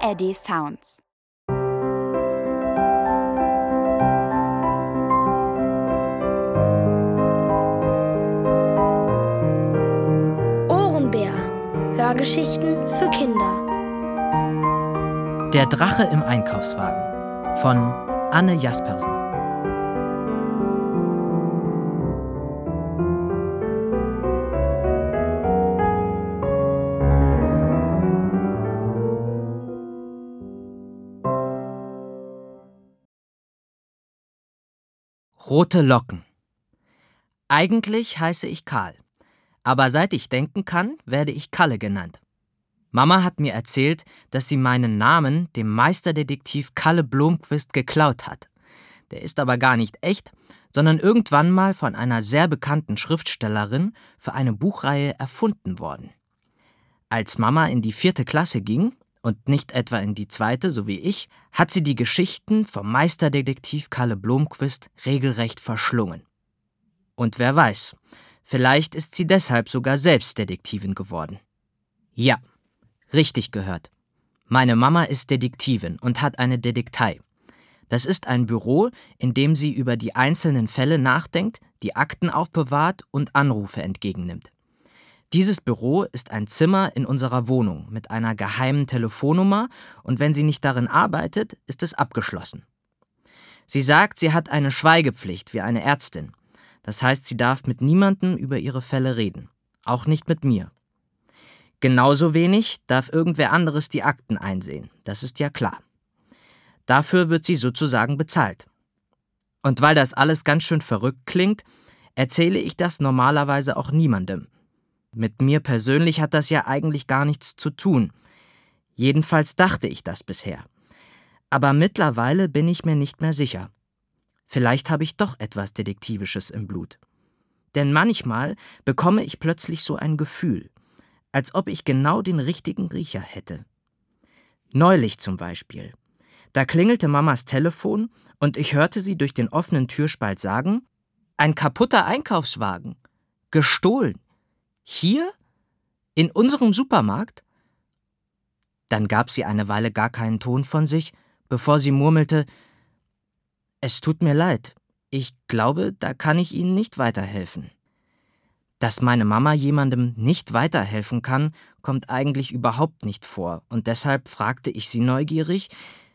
ARD Sounds. Ohrenbär. Hörgeschichten für Kinder. Der Drache im Einkaufswagen von Anne Jaspersen. Rote Locken. Eigentlich heiße ich Karl, aber seit ich denken kann, werde ich Kalle genannt. Mama hat mir erzählt, dass sie meinen Namen dem Meisterdetektiv Kalle Blomqvist geklaut hat. Der ist aber gar nicht echt, sondern irgendwann mal von einer sehr bekannten Schriftstellerin für eine Buchreihe erfunden worden. Als Mama in die 4. Klasse ging und nicht etwa in die 2., so wie ich, hat sie die Geschichten vom Meisterdetektiv Kalle Blomqvist regelrecht verschlungen. Und wer weiß, vielleicht ist sie deshalb sogar selbst Detektivin geworden. Ja, richtig gehört. Meine Mama ist Detektivin und hat eine Detektei. Das ist ein Büro, in dem sie über die einzelnen Fälle nachdenkt, die Akten aufbewahrt und Anrufe entgegennimmt. Dieses Büro ist ein Zimmer in unserer Wohnung mit einer geheimen Telefonnummer und wenn sie nicht darin arbeitet, ist es abgeschlossen. Sie sagt, sie hat eine Schweigepflicht wie eine Ärztin. Das heißt, sie darf mit niemandem über ihre Fälle reden, auch nicht mit mir. Genauso wenig darf irgendwer anderes die Akten einsehen, das ist ja klar. Dafür wird sie sozusagen bezahlt. Und weil das alles ganz schön verrückt klingt, erzähle ich das normalerweise auch niemandem. Mit mir persönlich hat das ja eigentlich gar nichts zu tun. Jedenfalls dachte ich das bisher. Aber mittlerweile bin ich mir nicht mehr sicher. Vielleicht habe ich doch etwas Detektivisches im Blut. Denn manchmal bekomme ich plötzlich so ein Gefühl, als ob ich genau den richtigen Riecher hätte. Neulich zum Beispiel. Da klingelte Mamas Telefon und ich hörte sie durch den offenen Türspalt sagen: Ein kaputter Einkaufswagen. Gestohlen. Hier? In unserem Supermarkt? Dann gab sie eine Weile gar keinen Ton von sich, bevor sie murmelte: Es tut mir leid, ich glaube, da kann ich Ihnen nicht weiterhelfen. Dass meine Mama jemandem nicht weiterhelfen kann, kommt eigentlich überhaupt nicht vor und deshalb fragte ich sie neugierig: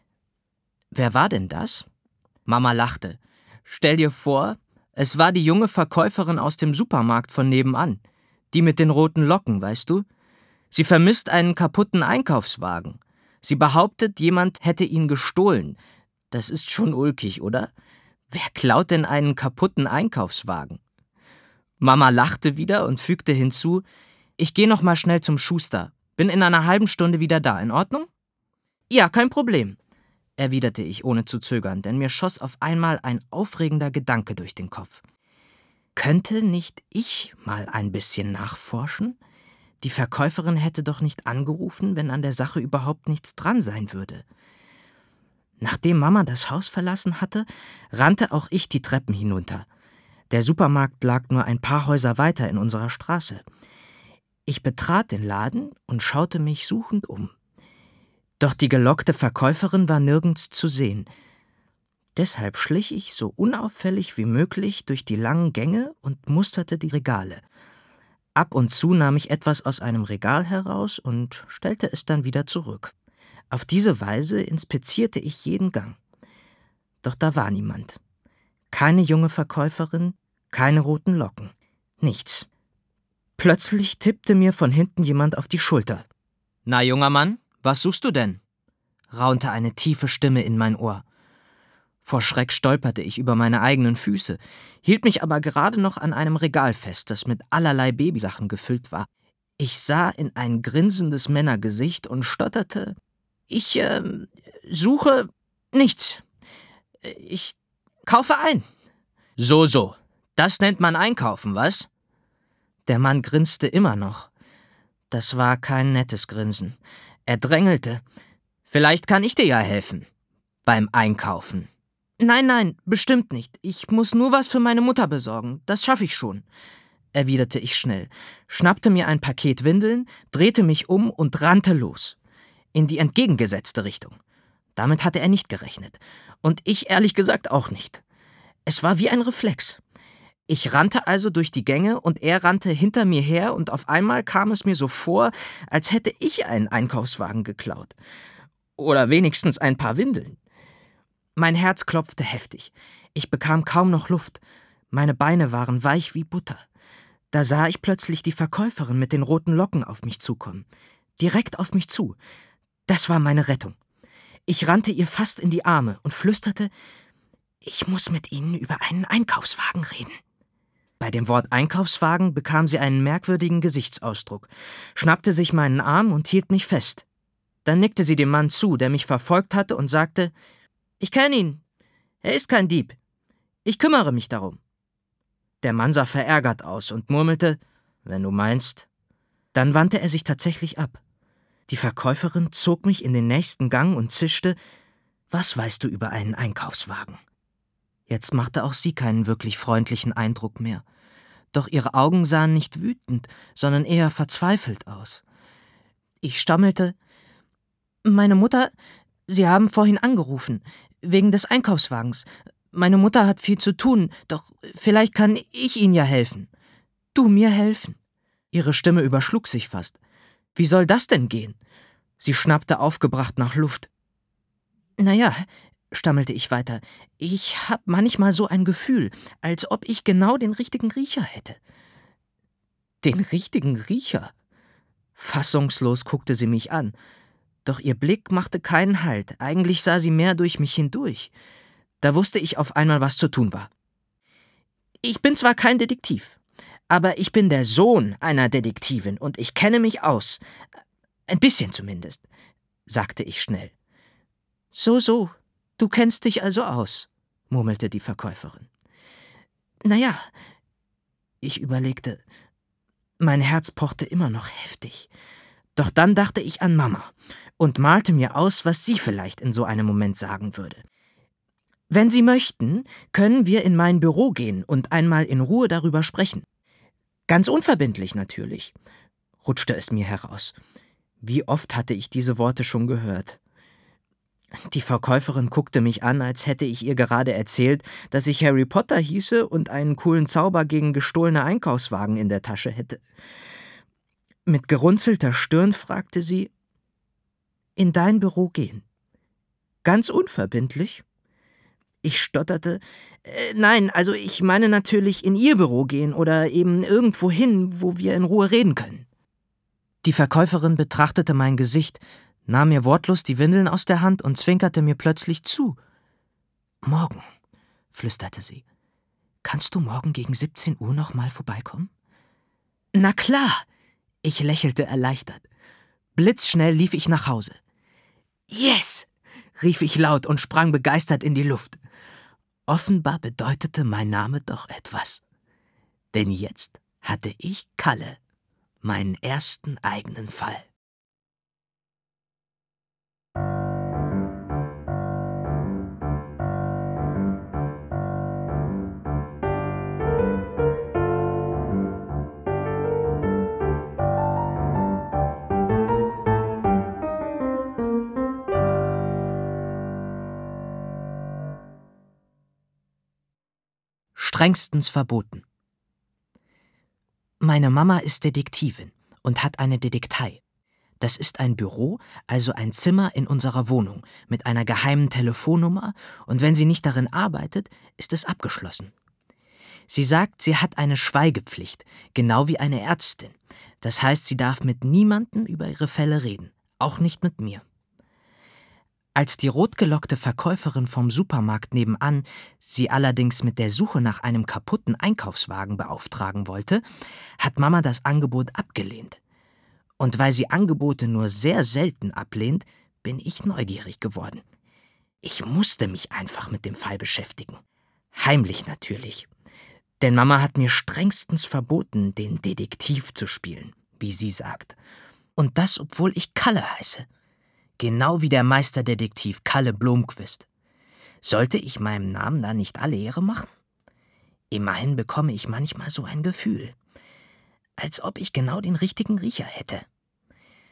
Wer war denn das? Mama lachte. Stell dir vor, es war die junge Verkäuferin aus dem Supermarkt von nebenan. Die mit den roten Locken, weißt du? Sie vermisst einen kaputten Einkaufswagen. Sie behauptet, jemand hätte ihn gestohlen. Das ist schon ulkig, oder? Wer klaut denn einen kaputten Einkaufswagen? Mama lachte wieder und fügte hinzu: Ich gehe noch mal schnell zum Schuster. Bin in einer halben Stunde wieder da, in Ordnung? Ja, kein Problem, erwiderte ich ohne zu zögern, denn mir schoss auf einmal ein aufregender Gedanke durch den Kopf. Könnte nicht ich mal ein bisschen nachforschen? Die Verkäuferin hätte doch nicht angerufen, wenn an der Sache überhaupt nichts dran sein würde. Nachdem Mama das Haus verlassen hatte, rannte auch ich die Treppen hinunter. Der Supermarkt lag nur ein paar Häuser weiter in unserer Straße. Ich betrat den Laden und schaute mich suchend um. Doch die gelockte Verkäuferin war nirgends zu sehen. Deshalb schlich ich so unauffällig wie möglich durch die langen Gänge und musterte die Regale. Ab und zu nahm ich etwas aus einem Regal heraus und stellte es dann wieder zurück. Auf diese Weise inspizierte ich jeden Gang. Doch da war niemand. Keine junge Verkäuferin, keine roten Locken. Nichts. Plötzlich tippte mir von hinten jemand auf die Schulter. »Na, junger Mann, was suchst du denn?« raunte eine tiefe Stimme in mein Ohr. Vor Schreck stolperte ich über meine eigenen Füße, hielt mich aber gerade noch an einem Regal fest, das mit allerlei Babysachen gefüllt war. Ich sah in ein grinsendes Männergesicht und stotterte: Ich suche nichts. Ich kaufe ein. So, das nennt man einkaufen, was? Der Mann grinste immer noch. Das war kein nettes Grinsen. Er drängelte: Vielleicht kann ich dir ja helfen. Beim Einkaufen. Nein, bestimmt nicht. Ich muss nur was für meine Mutter besorgen. Das schaffe ich schon, erwiderte ich schnell, schnappte mir ein Paket Windeln, drehte mich um und rannte los. in die entgegengesetzte Richtung. Damit hatte er nicht gerechnet. Und ich ehrlich gesagt auch nicht. Es war wie ein Reflex. Ich rannte also durch die Gänge und er rannte hinter mir her und auf einmal kam es mir so vor, als hätte ich einen Einkaufswagen geklaut. Oder wenigstens ein paar Windeln. Mein Herz klopfte heftig. Ich bekam kaum noch Luft. Meine Beine waren weich wie Butter. Da sah ich plötzlich die Verkäuferin mit den roten Locken auf mich zukommen. Direkt auf mich zu. Das war meine Rettung. Ich rannte ihr fast in die Arme und flüsterte: »Ich muss mit Ihnen über einen Einkaufswagen reden.« Bei dem Wort Einkaufswagen bekam sie einen merkwürdigen Gesichtsausdruck, schnappte sich meinen Arm und hielt mich fest. Dann nickte sie dem Mann zu, der mich verfolgt hatte, und sagte: »Ich kenne ihn. Er ist kein Dieb. Ich kümmere mich darum.« Der Mann sah verärgert aus und murmelte: »Wenn du meinst.« Dann wandte er sich tatsächlich ab. Die Verkäuferin zog mich in den nächsten Gang und zischte: »Was weißt du über einen Einkaufswagen?« Jetzt machte auch sie keinen wirklich freundlichen Eindruck mehr. Doch ihre Augen sahen nicht wütend, sondern eher verzweifelt aus. Ich stammelte: »Meine Mutter, Sie haben vorhin angerufen, wegen des Einkaufswagens. Meine Mutter hat viel zu tun, doch vielleicht kann ich Ihnen ja helfen.« »Du mir helfen?« Ihre Stimme überschlug sich fast. »Wie soll das denn gehen?« Sie schnappte aufgebracht nach Luft. »Naja«, stammelte ich weiter, »ich hab manchmal so ein Gefühl, als ob ich genau den richtigen Riecher hätte.« »Den richtigen Riecher?« Fassungslos guckte sie mich an. Doch ihr Blick machte keinen Halt, eigentlich sah sie mehr durch mich hindurch. Da wusste ich auf einmal, was zu tun war. »Ich bin zwar kein Detektiv, aber ich bin der Sohn einer Detektivin und ich kenne mich aus. Ein bisschen zumindest«, sagte ich schnell. »So, du kennst dich also aus«, murmelte die Verkäuferin. »Naja«, ich überlegte. Mein Herz pochte immer noch heftig. Doch dann dachte ich an Mama und malte mir aus, was sie vielleicht in so einem Moment sagen würde. »Wenn Sie möchten, können wir in mein Büro gehen und einmal in Ruhe darüber sprechen. Ganz unverbindlich natürlich«, rutschte es mir heraus. Wie oft hatte ich diese Worte schon gehört? Die Verkäuferin guckte mich an, als hätte ich ihr gerade erzählt, dass ich Harry Potter hieße und einen coolen Zauber gegen gestohlene Einkaufswagen in der Tasche hätte. Mit gerunzelter Stirn fragte sie: »In dein Büro gehen? Ganz unverbindlich?« Ich stotterte: »Nein, also ich meine natürlich in Ihr Büro gehen oder eben irgendwo hin, wo wir in Ruhe reden können.« Die Verkäuferin betrachtete mein Gesicht, nahm mir wortlos die Windeln aus der Hand und zwinkerte mir plötzlich zu. »Morgen«, flüsterte sie. »Kannst du morgen gegen 17 Uhr noch mal vorbeikommen?« »Na klar«, ich lächelte erleichtert. Blitzschnell lief ich nach Hause. »Yes«, rief ich laut und sprang begeistert in die Luft. Offenbar bedeutete mein Name doch etwas. Denn jetzt hatte ich Kalle, meinen ersten eigenen Fall. Strengstens verboten. Meine Mama ist Detektivin und hat eine Detektei. Das ist ein Büro, also ein Zimmer in unserer Wohnung mit einer geheimen Telefonnummer, und wenn sie nicht darin arbeitet, ist es abgeschlossen. Sie sagt, sie hat eine Schweigepflicht, genau wie eine Ärztin. Das heißt, sie darf mit niemandem über ihre Fälle reden, auch nicht mit mir. Als die rotgelockte Verkäuferin vom Supermarkt nebenan sie allerdings mit der Suche nach einem kaputten Einkaufswagen beauftragen wollte, hat Mama das Angebot abgelehnt. Und weil sie Angebote nur sehr selten ablehnt, bin ich neugierig geworden. Ich musste mich einfach mit dem Fall beschäftigen. Heimlich natürlich. Denn Mama hat mir strengstens verboten, den Detektiv zu spielen, wie sie sagt. Und das, obwohl ich Kalle heiße. Genau wie der Meisterdetektiv Kalle Blomqvist. Sollte ich meinem Namen da nicht alle Ehre machen? Immerhin bekomme ich manchmal so ein Gefühl. Als ob ich genau den richtigen Riecher hätte.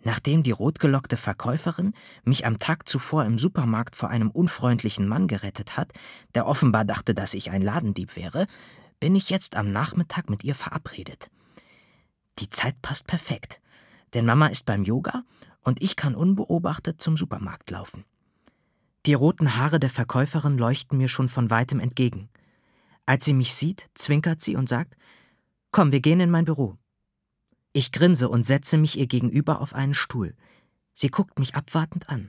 Nachdem die rotgelockte Verkäuferin mich am Tag zuvor im Supermarkt vor einem unfreundlichen Mann gerettet hat, der offenbar dachte, dass ich ein Ladendieb wäre, bin ich jetzt am Nachmittag mit ihr verabredet. Die Zeit passt perfekt, denn Mama ist beim Yoga und ich kann unbeobachtet zum Supermarkt laufen. Die roten Haare der Verkäuferin leuchten mir schon von weitem entgegen. Als sie mich sieht, zwinkert sie und sagt: »Komm, wir gehen in mein Büro.« Ich grinse und setze mich ihr gegenüber auf einen Stuhl. Sie guckt mich abwartend an.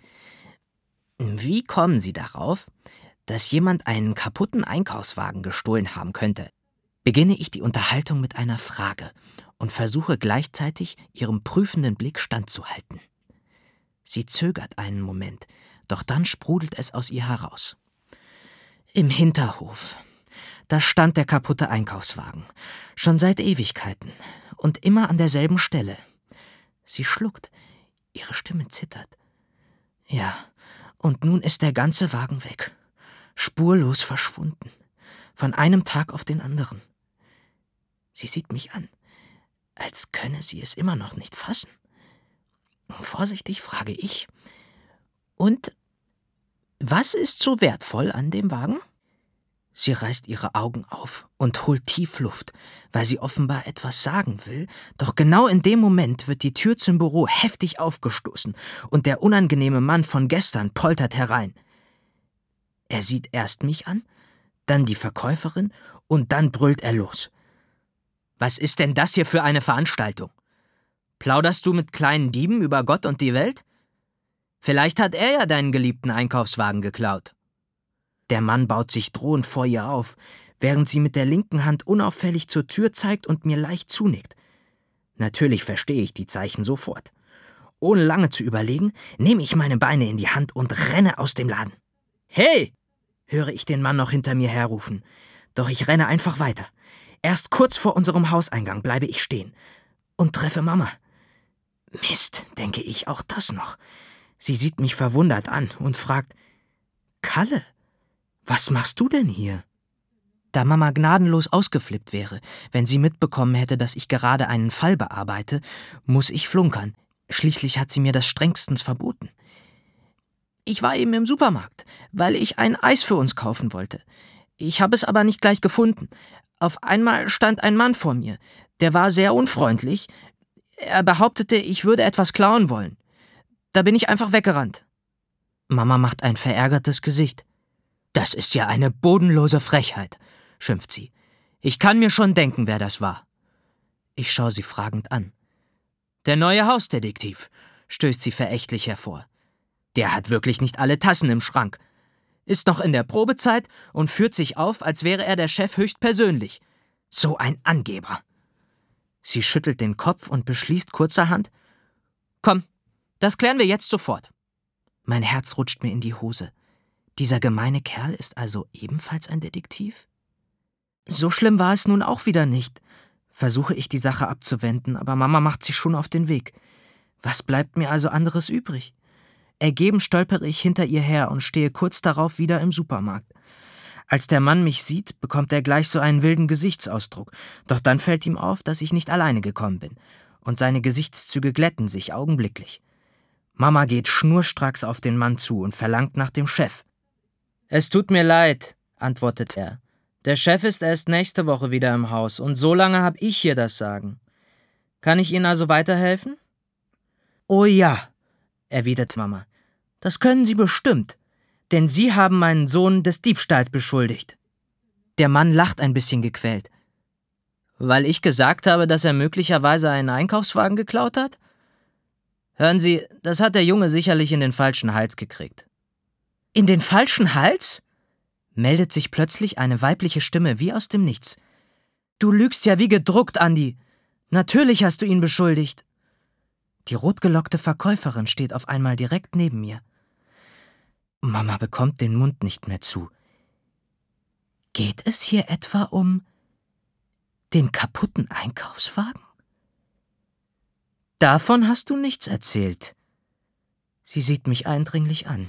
Wie kommen Sie darauf, dass jemand einen kaputten Einkaufswagen gestohlen haben könnte? Beginne ich die Unterhaltung mit einer Frage und versuche gleichzeitig, ihrem prüfenden Blick standzuhalten. Sie zögert einen Moment, doch dann sprudelt es aus ihr heraus. Im Hinterhof. Da stand der kaputte Einkaufswagen, schon seit Ewigkeiten und immer an derselben Stelle. Sie schluckt, ihre Stimme zittert. Ja, und nun ist der ganze Wagen weg, spurlos verschwunden, von einem Tag auf den anderen. Sie sieht mich an, als könne sie es immer noch nicht fassen. Vorsichtig frage ich: Und was ist so wertvoll an dem Wagen? Sie reißt ihre Augen auf und holt tief Luft, weil sie offenbar etwas sagen will, doch genau in dem Moment wird die Tür zum Büro heftig aufgestoßen und der unangenehme Mann von gestern poltert herein. Er sieht erst mich an, dann die Verkäuferin und dann brüllt er los. Was ist denn das hier für eine Veranstaltung? Plauderst du mit kleinen Dieben über Gott und die Welt? Vielleicht hat er ja deinen geliebten Einkaufswagen geklaut. Der Mann baut sich drohend vor ihr auf, während sie mit der linken Hand unauffällig zur Tür zeigt und mir leicht zunickt. Natürlich verstehe ich die Zeichen sofort. Ohne lange zu überlegen, nehme ich meine Beine in die Hand und renne aus dem Laden. »Hey!« höre ich den Mann noch hinter mir herrufen. Doch ich renne einfach weiter. Erst kurz vor unserem Hauseingang bleibe ich stehen und treffe Mama. Mist, denke ich, auch das noch. Sie sieht mich verwundert an und fragt: »Kalle, was machst du denn hier?« Da Mama gnadenlos ausgeflippt wäre, wenn sie mitbekommen hätte, dass ich gerade einen Fall bearbeite, muss ich flunkern. Schließlich hat sie mir das strengstens verboten. Ich war eben im Supermarkt, weil ich ein Eis für uns kaufen wollte. Ich habe es aber nicht gleich gefunden. Auf einmal stand ein Mann vor mir. Der war sehr unfreundlich. Er behauptete, ich würde etwas klauen wollen. Da bin ich einfach weggerannt. Mama macht ein verärgertes Gesicht. »Das ist ja eine bodenlose Frechheit«, schimpft sie. »Ich kann mir schon denken, wer das war.« Ich schaue sie fragend an. »Der neue Hausdetektiv«, stößt sie verächtlich hervor. »Der hat wirklich nicht alle Tassen im Schrank. Ist noch in der Probezeit und führt sich auf, als wäre er der Chef höchstpersönlich. So ein Angeber.« Sie schüttelt den Kopf und beschließt kurzerhand: »Komm, das klären wir jetzt sofort.« Mein Herz rutscht mir in die Hose. Dieser gemeine Kerl ist also ebenfalls ein Detektiv? So schlimm war es nun auch wieder nicht. Versuche ich die Sache abzuwenden, aber Mama macht sich schon auf den Weg. Was bleibt mir also anderes übrig? Ergeben stolpere ich hinter ihr her und stehe kurz darauf wieder im Supermarkt. Als der Mann mich sieht, bekommt er gleich so einen wilden Gesichtsausdruck, doch dann fällt ihm auf, dass ich nicht alleine gekommen bin, und seine Gesichtszüge glätten sich augenblicklich. Mama geht schnurstracks auf den Mann zu und verlangt nach dem Chef. »Es tut mir leid«, antwortet er. »Der Chef ist erst nächste Woche wieder im Haus und so lange habe ich hier das Sagen. Kann ich Ihnen also weiterhelfen?« »Oh ja«, erwidert Mama. »Das können Sie bestimmt, denn Sie haben meinen Sohn des Diebstahls beschuldigt.« Der Mann lacht ein bisschen gequält. »Weil ich gesagt habe, dass er möglicherweise einen Einkaufswagen geklaut hat? Hören Sie, das hat der Junge sicherlich in den falschen Hals gekriegt.« »In den falschen Hals?« meldet sich plötzlich eine weibliche Stimme wie aus dem Nichts. »Du lügst ja wie gedruckt, Andi. Natürlich hast du ihn beschuldigt.« Die rotgelockte Verkäuferin steht auf einmal direkt neben mir. Mama bekommt den Mund nicht mehr zu. Geht es hier etwa um den kaputten Einkaufswagen? Davon hast du nichts erzählt. Sie sieht mich eindringlich an.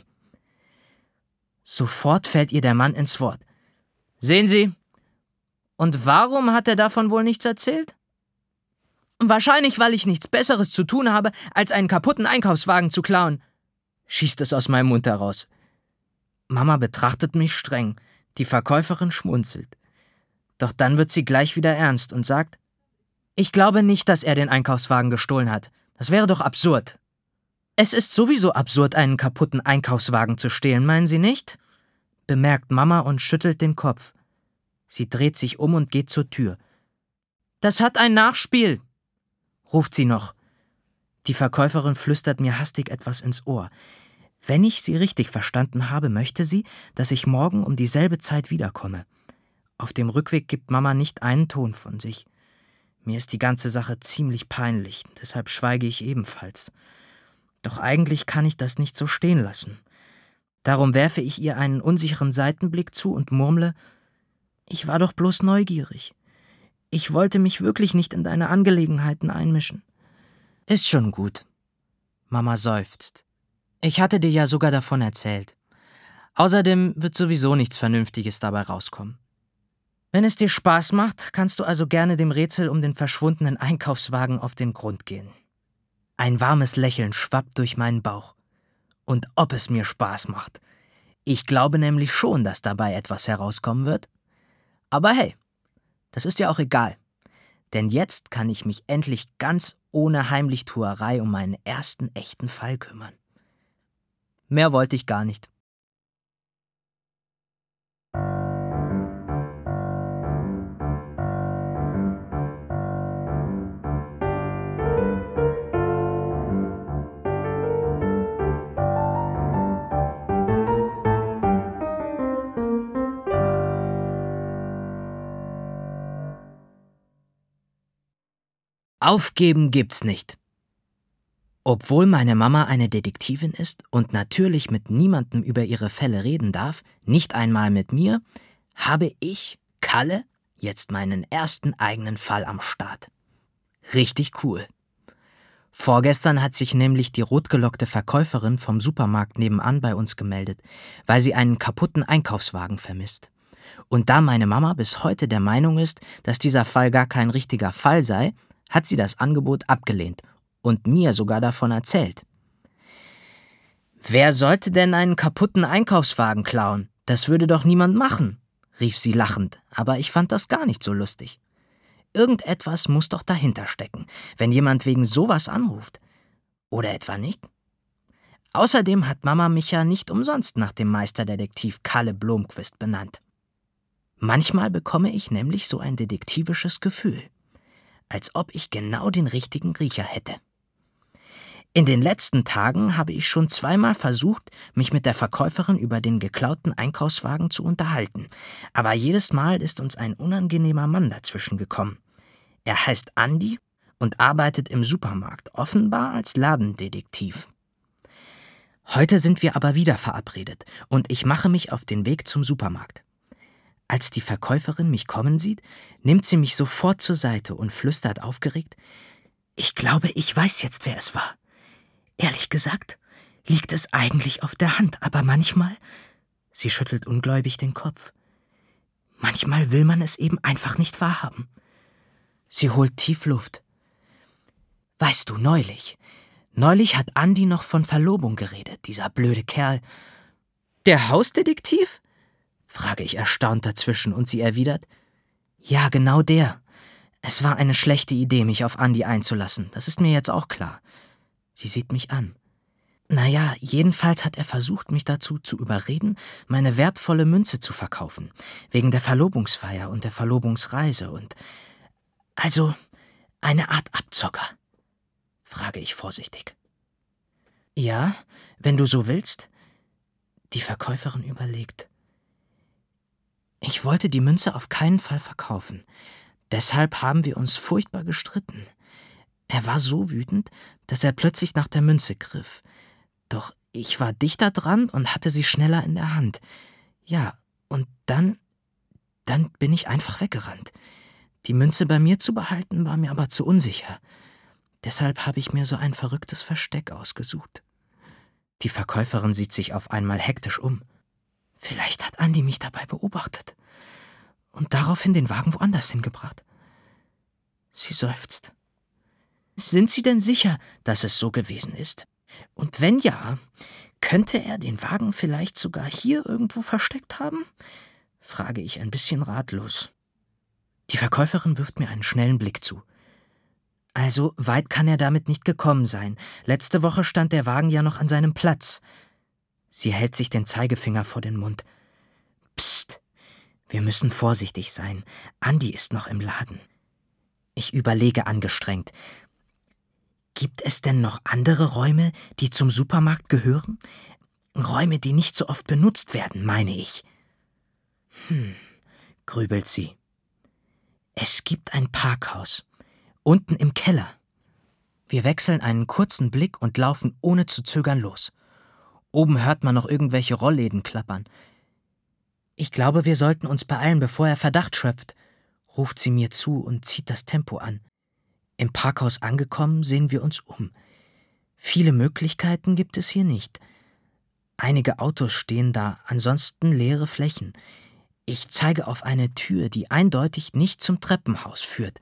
Sofort fällt ihr der Mann ins Wort. Sehen Sie, und warum hat er davon wohl nichts erzählt? Wahrscheinlich, weil ich nichts Besseres zu tun habe, als einen kaputten Einkaufswagen zu klauen, schießt es aus meinem Mund heraus. Mama betrachtet mich streng, die Verkäuferin schmunzelt. Doch dann wird sie gleich wieder ernst und sagt: Ich glaube nicht, dass er den Einkaufswagen gestohlen hat. Das wäre doch absurd. Es ist sowieso absurd, einen kaputten Einkaufswagen zu stehlen, meinen Sie nicht? Bemerkt Mama und schüttelt den Kopf. Sie dreht sich um und geht zur Tür. Das hat ein Nachspiel, ruft sie noch. Die Verkäuferin flüstert mir hastig etwas ins Ohr. Wenn ich sie richtig verstanden habe, möchte sie, dass ich morgen um dieselbe Zeit wiederkomme. Auf dem Rückweg gibt Mama nicht einen Ton von sich. Mir ist die ganze Sache ziemlich peinlich, deshalb schweige ich ebenfalls. Doch eigentlich kann ich das nicht so stehen lassen. Darum werfe ich ihr einen unsicheren Seitenblick zu und murmle: Ich war doch bloß neugierig. Ich wollte mich wirklich nicht in deine Angelegenheiten einmischen. Ist schon gut. Mama seufzt. Ich hatte dir ja sogar davon erzählt. Außerdem wird sowieso nichts Vernünftiges dabei rauskommen. Wenn es dir Spaß macht, kannst du also gerne dem Rätsel um den verschwundenen Einkaufswagen auf den Grund gehen. Ein warmes Lächeln schwappt durch meinen Bauch. Und ob es mir Spaß macht. Ich glaube nämlich schon, dass dabei etwas herauskommen wird. Aber hey, das ist ja auch egal. Denn jetzt kann ich mich endlich ganz ohne Heimlichtuerei um meinen ersten echten Fall kümmern. Mehr wollte ich gar nicht. Aufgeben gibt's nicht. Obwohl meine Mama eine Detektivin ist und natürlich mit niemandem über ihre Fälle reden darf, nicht einmal mit mir, habe ich, Kalle, jetzt meinen ersten eigenen Fall am Start. Richtig cool. Vorgestern hat sich nämlich die rotgelockte Verkäuferin vom Supermarkt nebenan bei uns gemeldet, weil sie einen kaputten Einkaufswagen vermisst. Und da meine Mama bis heute der Meinung ist, dass dieser Fall gar kein richtiger Fall sei, hat sie das Angebot abgelehnt und mir sogar davon erzählt. »Wer sollte denn einen kaputten Einkaufswagen klauen? Das würde doch niemand machen«, rief sie lachend, aber ich fand das gar nicht so lustig. Irgendetwas muss doch dahinter stecken, wenn jemand wegen sowas anruft. Oder etwa nicht? Außerdem hat Mama mich ja nicht umsonst nach dem Meisterdetektiv Kalle Blomqvist benannt. Manchmal bekomme ich nämlich so ein detektivisches Gefühl, als ob ich genau den richtigen Riecher hätte. In den letzten Tagen habe ich schon zweimal versucht, mich mit der Verkäuferin über den geklauten Einkaufswagen zu unterhalten, aber jedes Mal ist uns ein unangenehmer Mann dazwischen gekommen. Er heißt Andi und arbeitet im Supermarkt, offenbar als Ladendetektiv. Heute sind wir aber wieder verabredet und ich mache mich auf den Weg zum Supermarkt. Als die Verkäuferin mich kommen sieht, nimmt sie mich sofort zur Seite und flüstert aufgeregt: Ich glaube, ich weiß jetzt, wer es war. Ehrlich gesagt, liegt es eigentlich auf der Hand, aber manchmal, sie schüttelt ungläubig den Kopf, manchmal will man es eben einfach nicht wahrhaben. Sie holt tief Luft. Weißt du, neulich hat Andi noch von Verlobung geredet, dieser blöde Kerl. Der Hausdetektiv? Frage ich erstaunt dazwischen und sie erwidert: Ja, genau der. Es war eine schlechte Idee, mich auf Andi einzulassen, das ist mir jetzt auch klar. Sie sieht mich an. Naja, jedenfalls hat er versucht, mich dazu zu überreden, meine wertvolle Münze zu verkaufen, wegen der Verlobungsfeier und der Verlobungsreise und... Also, eine Art Abzocker, frage ich vorsichtig. Ja, wenn du so willst. Die Verkäuferin überlegt. Ich wollte die Münze auf keinen Fall verkaufen. Deshalb haben wir uns furchtbar gestritten. Er war so wütend, dass er plötzlich nach der Münze griff. Doch ich war dichter dran und hatte sie schneller in der Hand. Ja, und dann bin ich einfach weggerannt. Die Münze bei mir zu behalten, war mir aber zu unsicher. Deshalb habe ich mir so ein verrücktes Versteck ausgesucht. Die Verkäuferin sieht sich auf einmal hektisch um. Vielleicht hat Andi mich dabei beobachtet und daraufhin den Wagen woanders hingebracht. Sie seufzt. Sind Sie denn sicher, dass es so gewesen ist? Und wenn ja, könnte er den Wagen vielleicht sogar hier irgendwo versteckt haben? Frage ich ein bisschen ratlos. Die Verkäuferin wirft mir einen schnellen Blick zu. Also weit kann er damit nicht gekommen sein. Letzte Woche stand der Wagen ja noch an seinem Platz. Sie hält sich den Zeigefinger vor den Mund. Psst, wir müssen vorsichtig sein. Andi ist noch im Laden. Ich überlege angestrengt. Gibt es denn noch andere Räume, die zum Supermarkt gehören? Räume, die nicht so oft benutzt werden, meine ich. Grübelt sie. Es gibt ein Parkhaus. Unten im Keller. Wir wechseln einen kurzen Blick und laufen ohne zu zögern los. Oben hört man noch irgendwelche Rollläden klappern. Ich glaube, wir sollten uns beeilen, bevor er Verdacht schöpft, ruft sie mir zu und zieht das Tempo an. Im Parkhaus angekommen, sehen wir uns um. Viele Möglichkeiten gibt es hier nicht. Einige Autos stehen da, ansonsten leere Flächen. Ich zeige auf eine Tür, die eindeutig nicht zum Treppenhaus führt.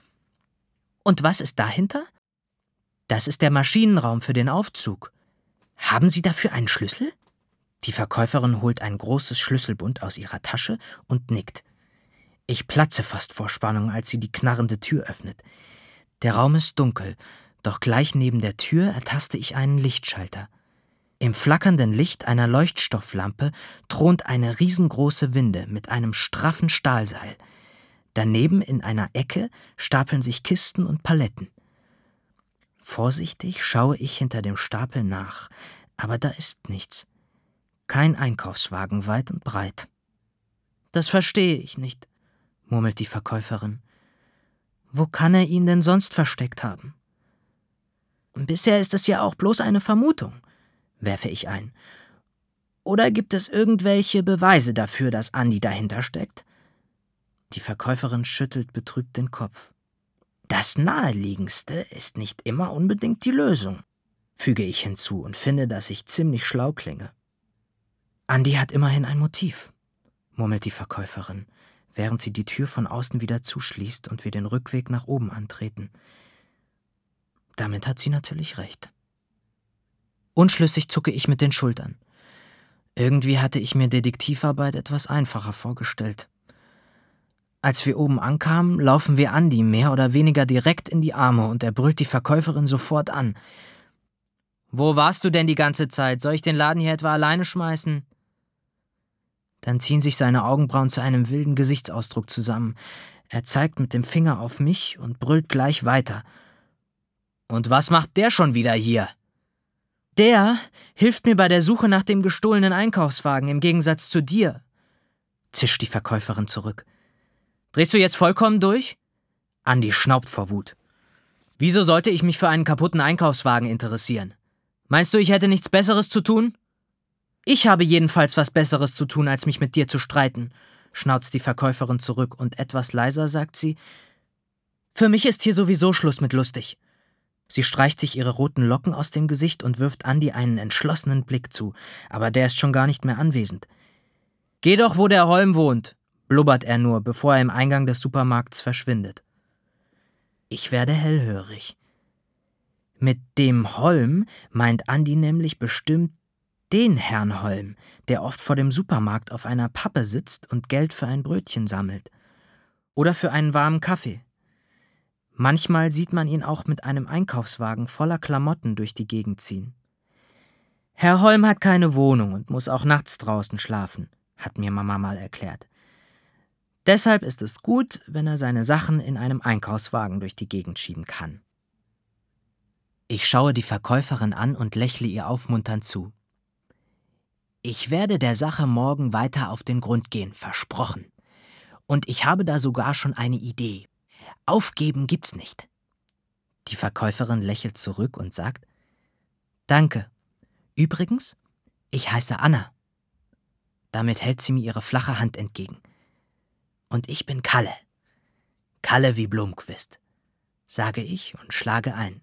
Und was ist dahinter? Das ist der Maschinenraum für den Aufzug. Haben Sie dafür einen Schlüssel? Die Verkäuferin holt ein großes Schlüsselbund aus ihrer Tasche und nickt. Ich platze fast vor Spannung, als sie die knarrende Tür öffnet. Der Raum ist dunkel, doch gleich neben der Tür ertaste ich einen Lichtschalter. Im flackernden Licht einer Leuchtstofflampe thront eine riesengroße Winde mit einem straffen Stahlseil. Daneben in einer Ecke stapeln sich Kisten und Paletten. Vorsichtig schaue ich hinter dem Stapel nach, aber da ist nichts. Kein Einkaufswagen weit und breit. Das verstehe ich nicht, murmelt die Verkäuferin. Wo kann er ihn denn sonst versteckt haben? Bisher ist es ja auch bloß eine Vermutung, werfe ich ein. Oder gibt es irgendwelche Beweise dafür, dass Andi dahinter steckt? Die Verkäuferin schüttelt betrübt den Kopf. Das Naheliegendste ist nicht immer unbedingt die Lösung, füge ich hinzu und finde, dass ich ziemlich schlau klinge. Andi hat immerhin ein Motiv, murmelt die Verkäuferin, während sie die Tür von außen wieder zuschließt und wir den Rückweg nach oben antreten. Damit hat sie natürlich recht. Unschlüssig zucke ich mit den Schultern. Irgendwie hatte ich mir Detektivarbeit etwas einfacher vorgestellt. Als wir oben ankamen, laufen wir Andi mehr oder weniger direkt in die Arme und er brüllt die Verkäuferin sofort an. »Wo warst du denn die ganze Zeit? Soll ich den Laden hier etwa alleine schmeißen?« Dann ziehen sich seine Augenbrauen zu einem wilden Gesichtsausdruck zusammen. Er zeigt mit dem Finger auf mich und brüllt gleich weiter. »Und was macht der schon wieder hier?« »Der hilft mir bei der Suche nach dem gestohlenen Einkaufswagen, im Gegensatz zu dir«, zischt die Verkäuferin zurück. »Drehst du jetzt vollkommen durch?« Andi schnaubt vor Wut. »Wieso sollte ich mich für einen kaputten Einkaufswagen interessieren? Meinst du, ich hätte nichts Besseres zu tun?« »Ich habe jedenfalls was Besseres zu tun, als mich mit dir zu streiten«, schnauzt die Verkäuferin zurück und etwas leiser sagt sie, »Für mich ist hier sowieso Schluss mit lustig.« Sie streicht sich ihre roten Locken aus dem Gesicht und wirft Andi einen entschlossenen Blick zu, aber der ist schon gar nicht mehr anwesend. »Geh doch, wo der Holm wohnt«, blubbert er nur, bevor er im Eingang des Supermarkts verschwindet. Ich werde hellhörig. Mit dem Holm meint Andi nämlich bestimmt den Herrn Holm, der oft vor dem Supermarkt auf einer Pappe sitzt und Geld für ein Brötchen sammelt. Oder für einen warmen Kaffee. Manchmal sieht man ihn auch mit einem Einkaufswagen voller Klamotten durch die Gegend ziehen. Herr Holm hat keine Wohnung und muss auch nachts draußen schlafen, hat mir Mama mal erklärt. Deshalb ist es gut, wenn er seine Sachen in einem Einkaufswagen durch die Gegend schieben kann. Ich schaue die Verkäuferin an und lächle ihr aufmunternd zu. Ich werde der Sache morgen weiter auf den Grund gehen, versprochen. Und ich habe da sogar schon eine Idee. Aufgeben gibt's nicht. Die Verkäuferin lächelt zurück und sagt, »Danke. Übrigens, ich heiße Anna.« Damit hält sie mir ihre flache Hand entgegen. »Und ich bin Kalle. Kalle wie Blomqvist«, sage ich und schlage ein.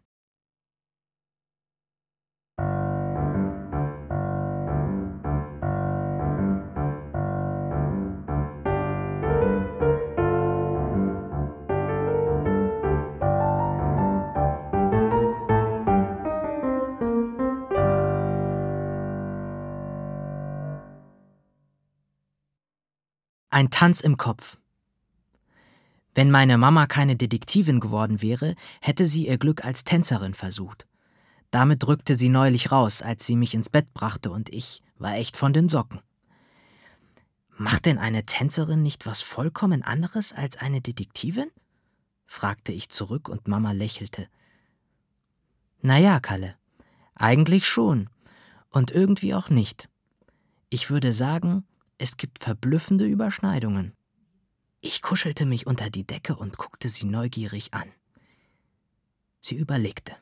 Ein Tanz im Kopf. Wenn meine Mama keine Detektivin geworden wäre, hätte sie ihr Glück als Tänzerin versucht. Damit rückte sie neulich raus, als sie mich ins Bett brachte, und ich war echt von den Socken. Macht denn eine Tänzerin nicht was vollkommen anderes als eine Detektivin? Fragte ich zurück und Mama lächelte. Naja, Kalle, eigentlich schon. Und irgendwie auch nicht. Ich würde sagen, es gibt verblüffende Überschneidungen. Ich kuschelte mich unter die Decke und guckte sie neugierig an. Sie überlegte.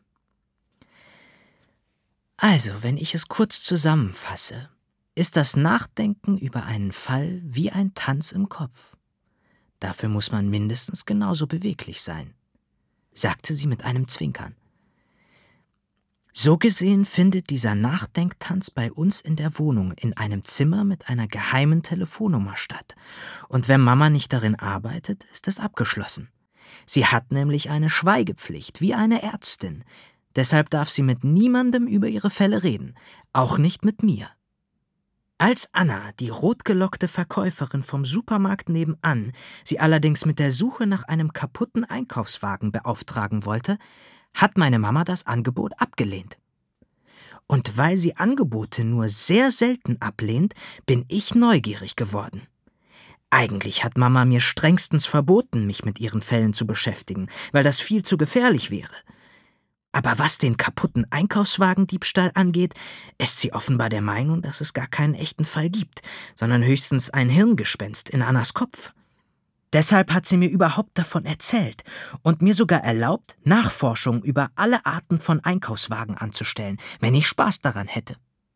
Also, wenn ich es kurz zusammenfasse, ist das Nachdenken über einen Fall wie ein Tanz im Kopf. Dafür muss man mindestens genauso beweglich sein, sagte sie mit einem Zwinkern. So gesehen findet dieser Nachdenktanz bei uns in der Wohnung in einem Zimmer mit einer geheimen Telefonnummer statt. Und wenn Mama nicht darin arbeitet, ist es abgeschlossen. Sie hat nämlich eine Schweigepflicht, wie eine Ärztin. Deshalb darf sie mit niemandem über ihre Fälle reden, auch nicht mit mir. Als Anna, die rotgelockte Verkäuferin vom Supermarkt nebenan, sie allerdings mit der Suche nach einem kaputten Einkaufswagen beauftragen wollte, hat meine Mama das Angebot abgelehnt. Und weil sie Angebote nur sehr selten ablehnt, bin ich neugierig geworden. Eigentlich hat Mama mir strengstens verboten, mich mit ihren Fällen zu beschäftigen, weil das viel zu gefährlich wäre. Aber was den kaputten Einkaufswagendiebstahl angeht, ist sie offenbar der Meinung, dass es gar keinen echten Fall gibt, sondern höchstens ein Hirngespenst in Annas Kopf. Deshalb hat sie mir überhaupt davon erzählt und mir sogar erlaubt, Nachforschungen über alle Arten von Einkaufswagen anzustellen, wenn ich Spaß daran hätte.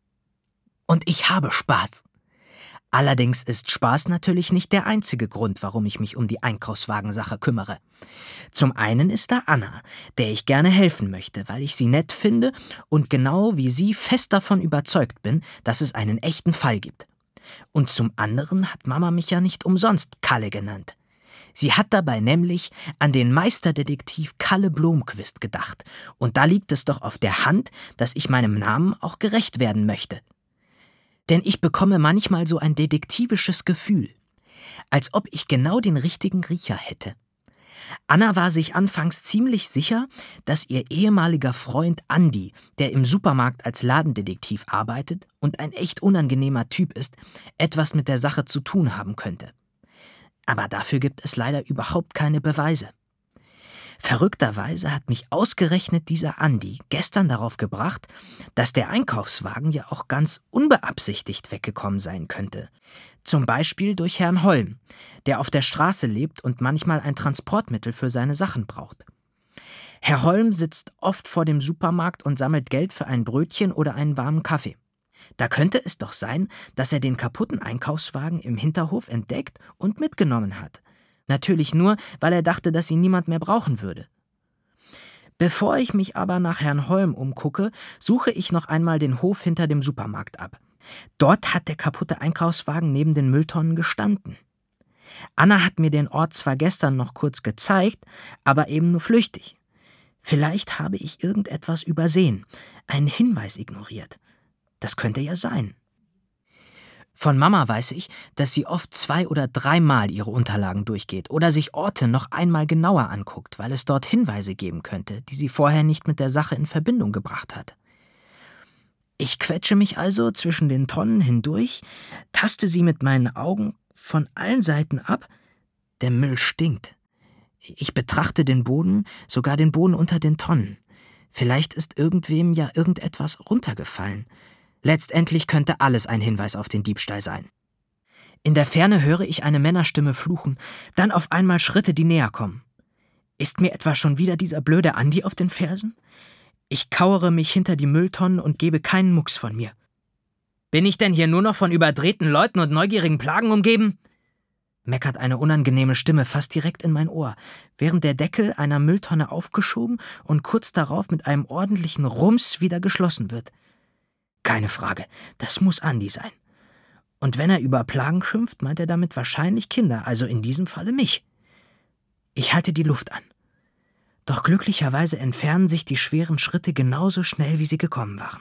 Und ich habe Spaß. Allerdings ist Spaß natürlich nicht der einzige Grund, warum ich mich um die Einkaufswagensache kümmere. Zum einen ist da Anna, der ich gerne helfen möchte, weil ich sie nett finde und genau wie sie fest davon überzeugt bin, dass es einen echten Fall gibt. Und zum anderen hat Mama mich ja nicht umsonst Kalle genannt. Sie hat dabei nämlich an den Meisterdetektiv Kalle Blomqvist gedacht. Und da liegt es doch auf der Hand, dass ich meinem Namen auch gerecht werden möchte. Denn ich bekomme manchmal so ein detektivisches Gefühl, als ob ich genau den richtigen Riecher hätte. Anna war sich anfangs ziemlich sicher, dass ihr ehemaliger Freund Andi, der im Supermarkt als Ladendetektiv arbeitet und ein echt unangenehmer Typ ist, etwas mit der Sache zu tun haben könnte. Aber dafür gibt es leider überhaupt keine Beweise. Verrückterweise hat mich ausgerechnet dieser Andi gestern darauf gebracht, dass der Einkaufswagen ja auch ganz unbeabsichtigt weggekommen sein könnte. Zum Beispiel durch Herrn Holm, der auf der Straße lebt und manchmal ein Transportmittel für seine Sachen braucht. Herr Holm sitzt oft vor dem Supermarkt und sammelt Geld für ein Brötchen oder einen warmen Kaffee. Da könnte es doch sein, dass er den kaputten Einkaufswagen im Hinterhof entdeckt und mitgenommen hat. Natürlich nur, weil er dachte, dass ihn niemand mehr brauchen würde. Bevor ich mich aber nach Herrn Holm umgucke, suche ich noch einmal den Hof hinter dem Supermarkt ab. Dort hat der kaputte Einkaufswagen neben den Mülltonnen gestanden. Anna hat mir den Ort zwar gestern noch kurz gezeigt, aber eben nur flüchtig. Vielleicht habe ich irgendetwas übersehen, einen Hinweis ignoriert. Das könnte ja sein. Von Mama weiß ich, dass sie oft 2- oder 3-mal ihre Unterlagen durchgeht oder sich Orte noch einmal genauer anguckt, weil es dort Hinweise geben könnte, die sie vorher nicht mit der Sache in Verbindung gebracht hat. Ich quetsche mich also zwischen den Tonnen hindurch, taste sie mit meinen Augen von allen Seiten ab. Der Müll stinkt. Ich betrachte den Boden, sogar den Boden unter den Tonnen. Vielleicht ist irgendwem ja irgendetwas runtergefallen. Letztendlich könnte alles ein Hinweis auf den Diebstahl sein. In der Ferne höre ich eine Männerstimme fluchen, dann auf einmal Schritte, die näher kommen. Ist mir etwa schon wieder dieser blöde Andi auf den Fersen? Ich kauere mich hinter die Mülltonnen und gebe keinen Mucks von mir. Bin ich denn hier nur noch von überdrehten Leuten und neugierigen Plagen umgeben? Meckert eine unangenehme Stimme fast direkt in mein Ohr, während der Deckel einer Mülltonne aufgeschoben und kurz darauf mit einem ordentlichen Rums wieder geschlossen wird. Keine Frage, das muss Andi sein. Und wenn er über Plagen schimpft, meint er damit wahrscheinlich Kinder, also in diesem Falle mich. Ich halte die Luft an. Doch glücklicherweise entfernen sich die schweren Schritte genauso schnell, wie sie gekommen waren.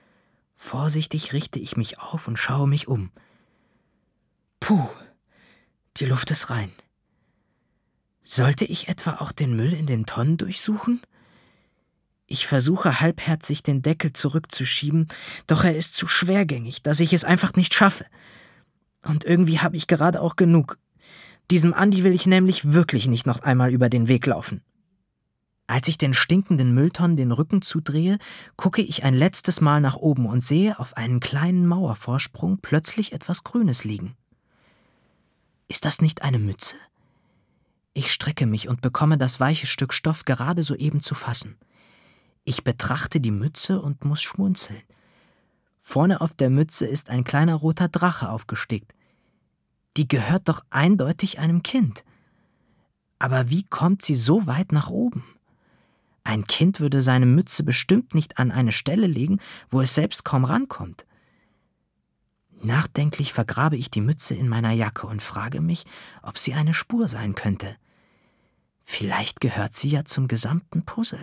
Vorsichtig richte ich mich auf und schaue mich um. Puh, Die Luft ist rein. Sollte ich etwa auch den Müll in den Tonnen durchsuchen? Ich versuche halbherzig, den Deckel zurückzuschieben, doch er ist zu schwergängig, dass ich es einfach nicht schaffe. Und irgendwie habe ich gerade auch genug. Diesem Andi will ich nämlich wirklich nicht noch einmal über den Weg laufen. Als ich den stinkenden Mülltonnen den Rücken zudrehe, gucke ich ein letztes Mal nach oben und sehe auf einen kleinen Mauervorsprung plötzlich etwas Grünes liegen. Ist das nicht eine Mütze? Ich strecke mich und bekomme das weiche Stück Stoff gerade soeben zu fassen. Ich betrachte die Mütze und muss schmunzeln. Vorne auf der Mütze ist ein kleiner roter Drache aufgestickt. Die gehört doch eindeutig einem Kind. Aber wie kommt sie so weit nach oben? Ein Kind würde seine Mütze bestimmt nicht an eine Stelle legen, wo es selbst kaum rankommt. Nachdenklich vergrabe ich die Mütze in meiner Jacke und frage mich, ob sie eine Spur sein könnte. Vielleicht gehört sie ja zum gesamten Puzzle.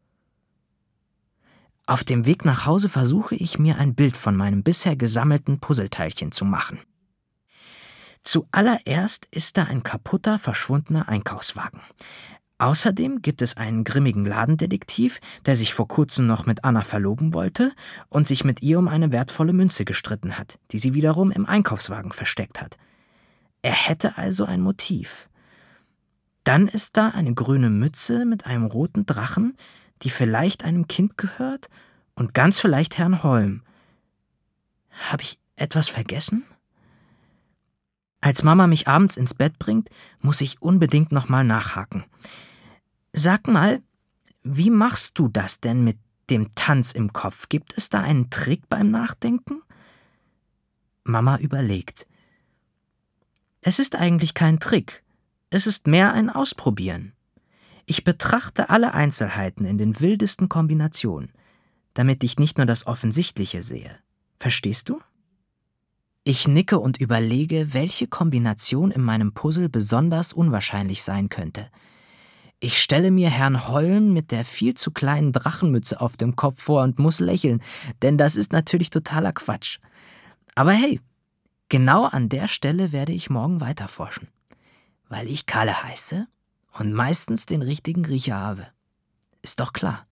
Auf dem Weg nach Hause versuche ich, mir ein Bild von meinem bisher gesammelten Puzzleteilchen zu machen. Zuallererst ist da ein kaputter, verschwundener Einkaufswagen. Außerdem gibt es einen grimmigen Ladendetektiv, der sich vor kurzem noch mit Anna verloben wollte und sich mit ihr um eine wertvolle Münze gestritten hat, die sie wiederum im Einkaufswagen versteckt hat. Er hätte also ein Motiv. Dann ist da eine grüne Mütze mit einem roten Drachen, die vielleicht einem Kind gehört und ganz vielleicht Herrn Holm. Habe ich etwas vergessen? Als Mama mich abends ins Bett bringt, muss ich unbedingt nochmal nachhaken. Sag mal, wie machst du das denn mit dem Tanz im Kopf? Gibt es da einen Trick beim Nachdenken? Mama überlegt. Es ist eigentlich kein Trick. Es ist mehr ein Ausprobieren. Ich betrachte alle Einzelheiten in den wildesten Kombinationen, damit ich nicht nur das Offensichtliche sehe. Verstehst du? Ich nicke und überlege, welche Kombination in meinem Puzzle besonders unwahrscheinlich sein könnte. Ich stelle mir Herrn Holm mit der viel zu kleinen Drachenmütze auf dem Kopf vor und muss lächeln, denn das ist natürlich totaler Quatsch. Aber hey, genau an der Stelle werde ich morgen weiterforschen, weil ich Kalle heiße und meistens den richtigen Riecher habe. Ist doch klar.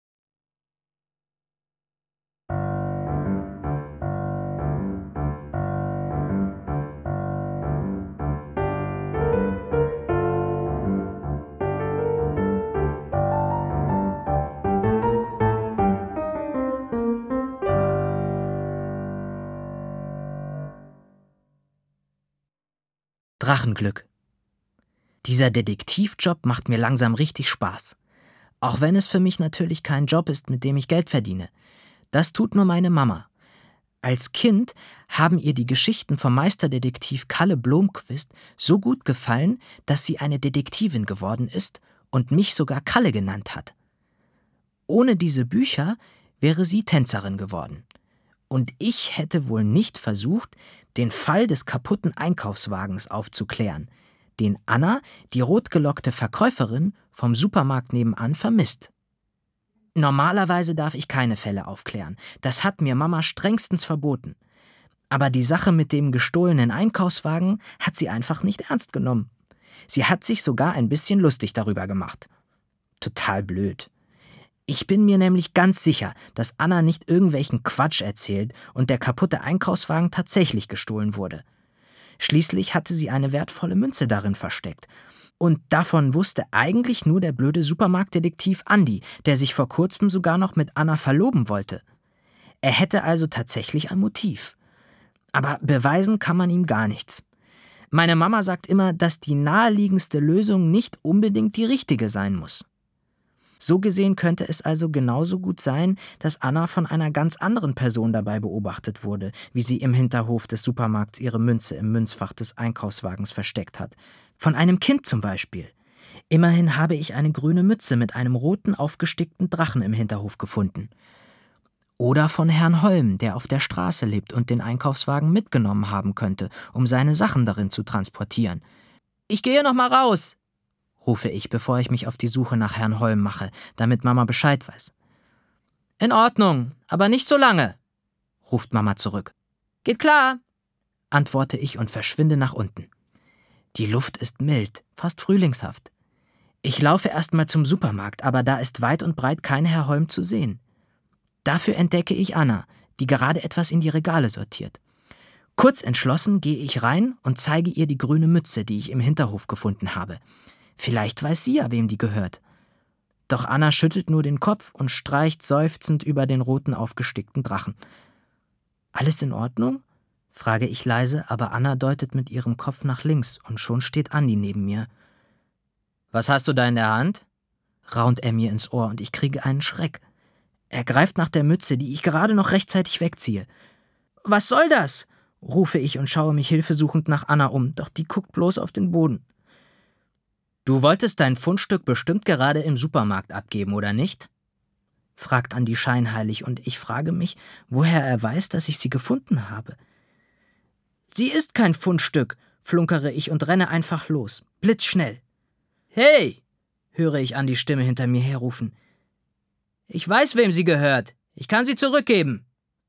Drachenglück. Dieser Detektivjob macht mir langsam richtig Spaß. Auch wenn es für mich natürlich kein Job ist, mit dem ich Geld verdiene. Das tut nur meine Mama. Als Kind haben ihr die Geschichten vom Meisterdetektiv Kalle Blomqvist so gut gefallen, dass sie eine Detektivin geworden ist und mich sogar Kalle genannt hat. Ohne diese Bücher wäre sie Tänzerin geworden. Und ich hätte wohl nicht versucht, den Fall des kaputten Einkaufswagens aufzuklären, den Anna, die rotgelockte Verkäuferin, vom Supermarkt nebenan vermisst. Normalerweise darf ich keine Fälle aufklären. Das hat mir Mama strengstens verboten. Aber die Sache mit dem gestohlenen Einkaufswagen hat sie einfach nicht ernst genommen. Sie hat sich sogar ein bisschen lustig darüber gemacht. Total blöd. Ich bin mir nämlich ganz sicher, dass Anna nicht irgendwelchen Quatsch erzählt und der kaputte Einkaufswagen tatsächlich gestohlen wurde. Schließlich hatte sie eine wertvolle Münze darin versteckt. Und davon wusste eigentlich nur der blöde Supermarktdetektiv Andi, der sich vor kurzem sogar noch mit Anna verloben wollte. Er hätte also tatsächlich ein Motiv. Aber beweisen kann man ihm gar nichts. Meine Mama sagt immer, dass die naheliegendste Lösung nicht unbedingt die richtige sein muss. So gesehen könnte es also genauso gut sein, dass Anna von einer ganz anderen Person dabei beobachtet wurde, wie sie im Hinterhof des Supermarkts ihre Münze im Münzfach des Einkaufswagens versteckt hat. Von einem Kind zum Beispiel. Immerhin habe ich eine grüne Mütze mit einem roten, aufgestickten Drachen im Hinterhof gefunden. Oder von Herrn Holm, der auf der Straße lebt und den Einkaufswagen mitgenommen haben könnte, um seine Sachen darin zu transportieren. »Ich gehe noch mal raus«, rufe ich, bevor ich mich auf die Suche nach Herrn Holm mache, damit Mama Bescheid weiß. »In Ordnung, aber nicht so lange«, ruft Mama zurück. »Geht klar«, antworte ich und verschwinde nach unten. Die Luft ist mild, fast frühlingshaft. Ich laufe erstmal zum Supermarkt, aber da ist weit und breit kein Herr Holm zu sehen. Dafür entdecke ich Anna, die gerade etwas in die Regale sortiert. Kurz entschlossen gehe ich rein und zeige ihr die grüne Mütze, die ich im Hinterhof gefunden habe. Vielleicht weiß sie ja, wem die gehört. Doch Anna schüttelt nur den Kopf und streicht seufzend über den roten aufgestickten Drachen. »Alles in Ordnung?« frage ich leise, aber Anna deutet mit ihrem Kopf nach links und schon steht Andi neben mir. »Was hast du da in der Hand?« raunt er mir ins Ohr und ich kriege einen Schreck. Er greift nach der Mütze, die ich gerade noch rechtzeitig wegziehe. »Was soll das?« rufe ich und schaue mich hilfesuchend nach Anna um, doch die guckt bloß auf den Boden. »Du wolltest dein Fundstück bestimmt gerade im Supermarkt abgeben, oder nicht?« fragt Andi scheinheilig und ich frage mich, woher er weiß, dass ich sie gefunden habe. »Sie ist kein Fundstück«, flunkere ich und renne einfach los, blitzschnell. »Hey«, höre ich Andis Stimme hinter mir herrufen. »Ich weiß, wem sie gehört. Ich kann sie zurückgeben.«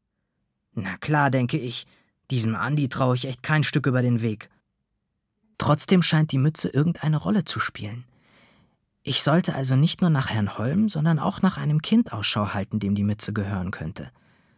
Na klar, denke ich, diesem Andi traue ich echt kein Stück über den Weg. Trotzdem scheint die Mütze irgendeine Rolle zu spielen. Ich sollte also nicht nur nach Herrn Holm, sondern auch nach einem Kind Ausschau halten, dem die Mütze gehören könnte.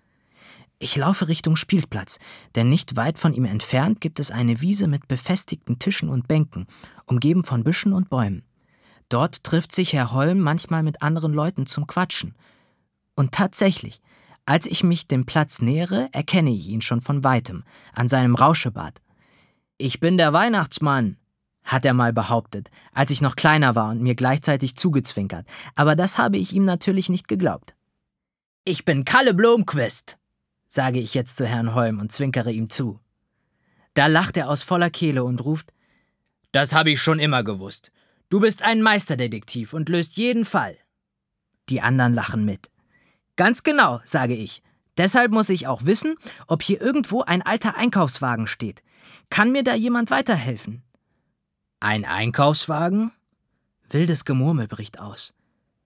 Ich laufe Richtung Spielplatz, denn nicht weit von ihm entfernt gibt es eine Wiese mit befestigten Tischen und Bänken, umgeben von Büschen und Bäumen. Dort trifft sich Herr Holm manchmal mit anderen Leuten zum Quatschen. Und tatsächlich, als ich mich dem Platz nähere, erkenne ich ihn schon von Weitem, an seinem Rauschebart. »Ich bin der Weihnachtsmann«, hat er mal behauptet, als ich noch kleiner war und mir gleichzeitig zugezwinkert, aber das habe ich ihm natürlich nicht geglaubt. »Ich bin Kalle Blomqvist«, sage ich jetzt zu Herrn Holm und zwinkere ihm zu. Da lacht er aus voller Kehle und ruft, »Das habe ich schon immer gewusst. Du bist ein Meisterdetektiv und löst jeden Fall.« Die anderen lachen mit. »Ganz genau«, sage ich. »Deshalb muss ich auch wissen, ob hier irgendwo ein alter Einkaufswagen steht. Kann mir da jemand weiterhelfen?« »Ein Einkaufswagen?« Wildes Gemurmel bricht aus.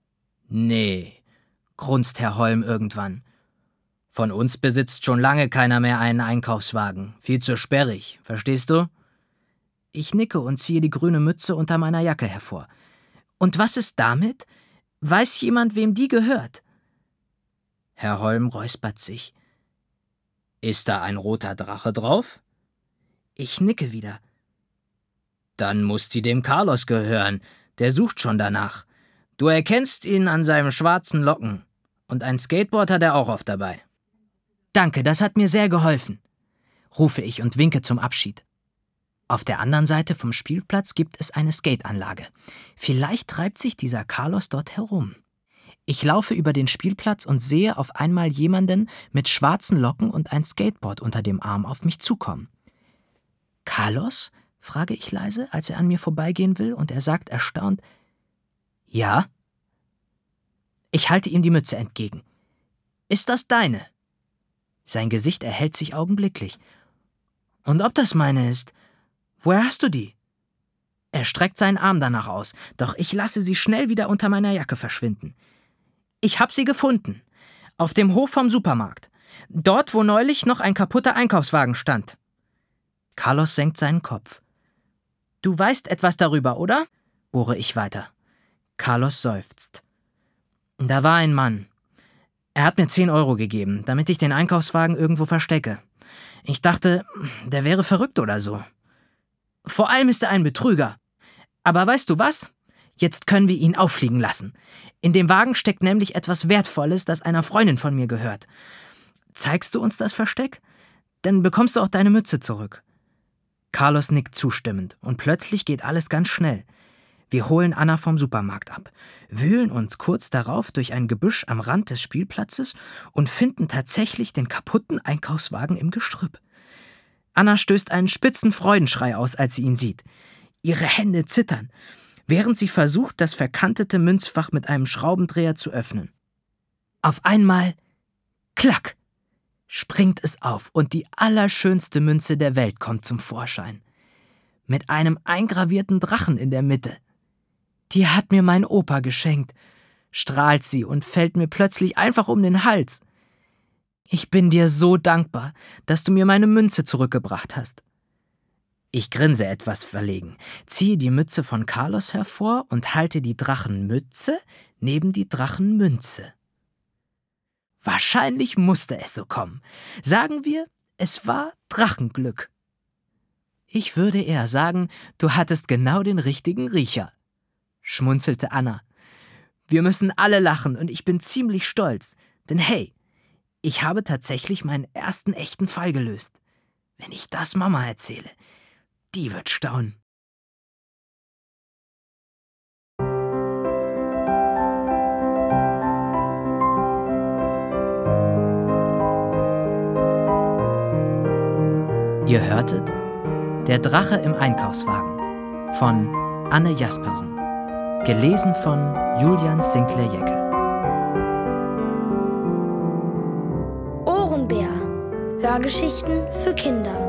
»Nee«, grunzt Herr Holm irgendwann. »Von uns besitzt schon lange keiner mehr einen Einkaufswagen. Viel zu sperrig, verstehst du?« Ich nicke und ziehe die grüne Mütze unter meiner Jacke hervor. »Und was ist damit? Weiß jemand, wem die gehört?« Herr Holm räuspert sich. »Ist da ein roter Drache drauf?« Ich nicke wieder. »Dann muss die dem Carlos gehören. Der sucht schon danach. Du erkennst ihn an seinem schwarzen Locken. Und ein Skateboard hat er auch oft dabei.« »Danke, das hat mir sehr geholfen«, rufe ich und winke zum Abschied. Auf der anderen Seite vom Spielplatz gibt es eine Skateanlage. Vielleicht treibt sich dieser Carlos dort herum. Ich laufe über den Spielplatz und sehe auf einmal jemanden mit schwarzen Locken und ein Skateboard unter dem Arm auf mich zukommen. »Carlos?« frage ich leise, als er an mir vorbeigehen will, und er sagt erstaunt, »Ja?« Ich halte ihm die Mütze entgegen. »Ist das deine?« Sein Gesicht erhellt sich augenblicklich. »Und ob das meine ist? Woher hast du die?« Er streckt seinen Arm danach aus, doch ich lasse sie schnell wieder unter meiner Jacke verschwinden. »Ich hab sie gefunden. Auf dem Hof vom Supermarkt. Dort, wo neulich noch ein kaputter Einkaufswagen stand.« Carlos senkt seinen Kopf. »Du weißt etwas darüber, oder?« bohre ich weiter. Carlos seufzt. »Da war ein Mann. Er hat mir 10 Euro gegeben, damit ich den Einkaufswagen irgendwo verstecke. Ich dachte, der wäre verrückt oder so. Vor allem ist er ein Betrüger. Aber weißt du was? Jetzt können wir ihn auffliegen lassen. In dem Wagen steckt nämlich etwas Wertvolles, das einer Freundin von mir gehört. Zeigst du uns das Versteck? Dann bekommst du auch deine Mütze zurück.« Carlos nickt zustimmend und plötzlich geht alles ganz schnell. Wir holen Anna vom Supermarkt ab, wühlen uns kurz darauf durch ein Gebüsch am Rand des Spielplatzes und finden tatsächlich den kaputten Einkaufswagen im Gestrüpp. Anna stößt einen spitzen Freudenschrei aus, als sie ihn sieht. Ihre Hände zittern, während sie versucht, das verkantete Münzfach mit einem Schraubendreher zu öffnen. Auf einmal, klack, springt es auf und die allerschönste Münze der Welt kommt zum Vorschein. Mit einem eingravierten Drachen in der Mitte. Die hat mir mein Opa geschenkt, strahlt sie und fällt mir plötzlich einfach um den Hals. Ich bin dir so dankbar, dass du mir meine Münze zurückgebracht hast. Ich grinse etwas verlegen, ziehe die Mütze von Carlos hervor und halte die Drachenmütze neben die Drachenmünze. Wahrscheinlich musste es so kommen. Sagen wir, es war Drachenglück. Ich würde eher sagen, du hattest genau den richtigen Riecher, schmunzelte Anna. Wir müssen alle lachen und ich bin ziemlich stolz, denn hey, ich habe tatsächlich meinen ersten echten Fall gelöst. Wenn ich das Mama erzähle, die wird staunen. Ihr hörtet Der Drache im Einkaufswagen von Anne Jaspersen, gelesen von Julian Sinclair-Jeckel. Ohrenbär. Hörgeschichten für Kinder.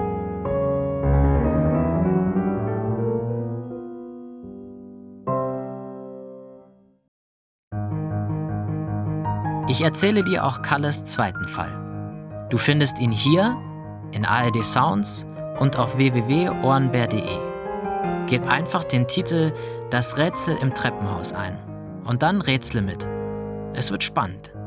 Ich erzähle dir auch Kalles zweiten Fall. Du findest ihn hier, in ARD Sounds und auf www.ohrenbär.de. Gib einfach den Titel Das Rätsel im Treppenhaus ein und dann rätsle mit. Es wird spannend.